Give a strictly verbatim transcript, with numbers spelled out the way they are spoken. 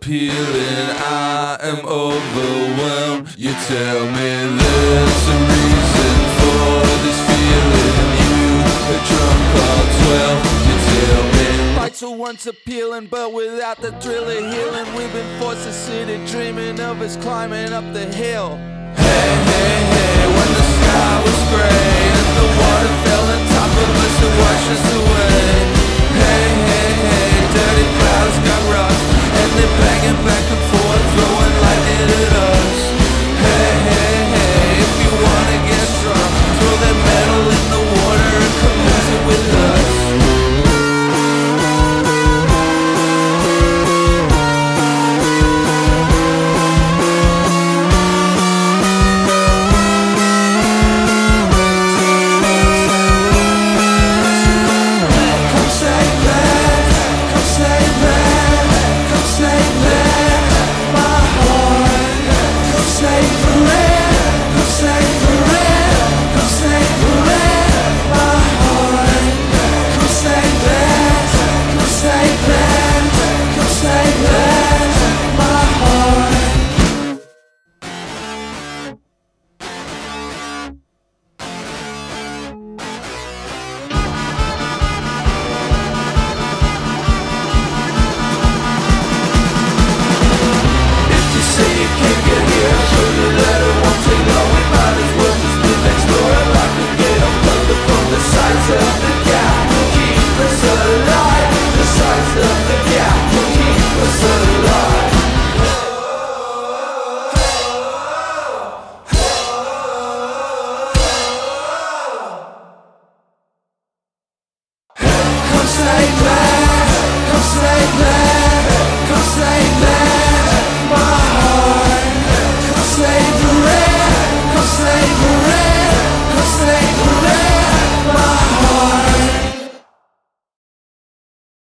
appealing, I am overwhelmed. You tell me there's a reason for this feeling. You, a drunk all twelve, you tell me. Fights are once appealing, but without the thrill of healing. We've been forced to sit here dreaming of us climbing up the hill. Hey, hey, hey, when the sky was gray and the water fell on top of us to wash us away. Hey, hey, hey, dirty clouds got rocks and they're banging back and